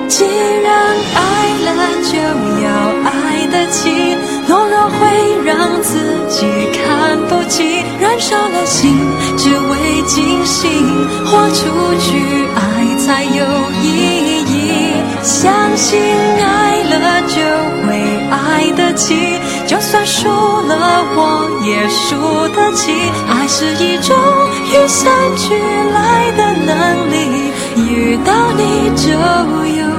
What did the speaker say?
既然爱了就要爱得起，懦弱会让自己看不起，燃烧了心只为惊醒，豁出去爱才有意义。相信爱了就会爱得起，就算输了我也输得起。爱是一种与生俱来的能力，遇到你就有